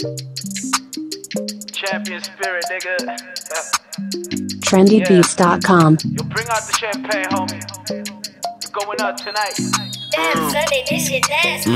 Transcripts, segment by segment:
Champion spirit, nigga. Trendybeats.com. Yo, bring out the champagne, homie. We're going up tonight. Damn, Sunday, this shit nasty.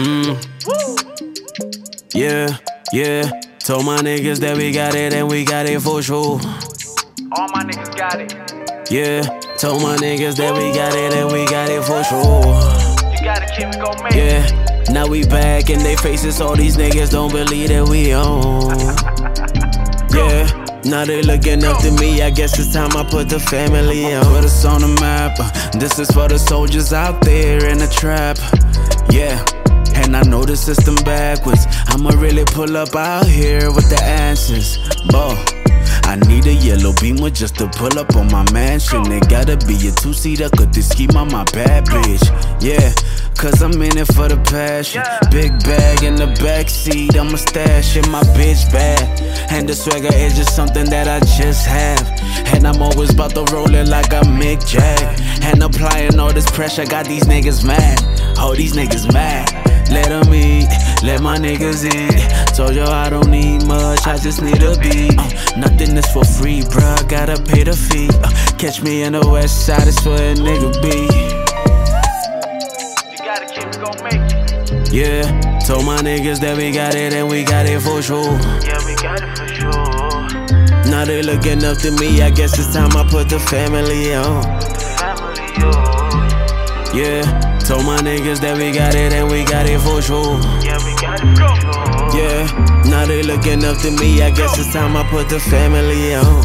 Woo! Yeah. Told my niggas that we got it and we got it for sure. All my niggas got it. Yeah, told my niggas that we got it and we got it for sure. You gotta keep it, gon' make it. Yeah, now we back in they faces. All these niggas don't believe that we on. Yeah, now they looking up to me. I guess it's time I put the family on. Put us on the map. This is for the soldiers out there in the trap. Yeah. And I know the system backwards. I'ma really pull up out here with the answers. I need a yellow Beamer just to pull up on my mansion. It gotta be a two-seater, cause this scheme on my bad bitch. Yeah, cause I'm in it for the passion. Big bag in the backseat, I'ma stash in my bitch bag. And the swagger is just something that I just have. And I'm always about to roll it like I'm Mick Jag. And applying all this pressure got these niggas mad. Oh, these niggas mad. Let them eat, let my niggas eat. Told you I don't need much, I just need a beat. Nothing is for free, bruh, gotta pay the fee. Catch me in the west side, it's where a nigga be. You gotta keep it, gon' make it. Yeah, told my niggas that we got it and we got it for sure. Yeah, we got it for sure. Now they looking up to me, I guess it's time I put the family on. Family, yo. Yeah. Told my niggas that we got it and we got it for sure. Yeah, we got it for sure. Yeah, now they looking up to me. I guess it's time I put the family on.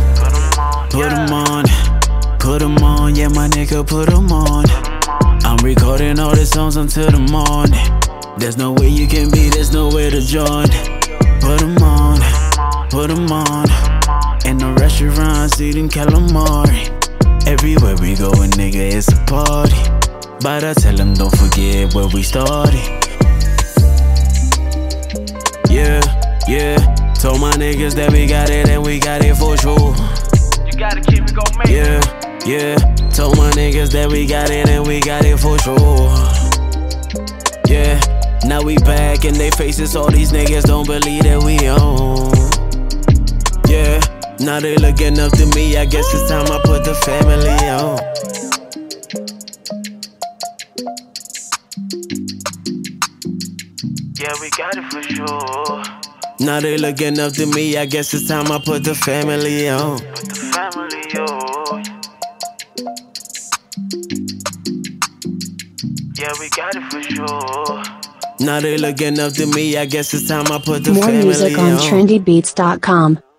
Put them on, yeah, my nigga, put them on. I'm recording all the songs until the morning. There's no way you can be, there's no way to join. Put them on. In the restaurants eating calamari. Everywhere we go, a nigga, it's a party. But I tell them don't forget where we started. Yeah. Told my niggas that we got it and we got it for sure. You gotta keep it, gon' make it. Yeah. Told my niggas that we got it and we got it for sure. Yeah. Now we back in they faces. All these niggas don't believe that we on. Yeah. Now they looking up to me. I guess it's time I put the family on. Yeah, we got it for sure. Now they looking up to me, I guess it's time I put the family on. Put the family, yo. Yeah, we got it for sure. Now they looking up to me, I guess it's time I put the More family on. music on Trendybeats.com.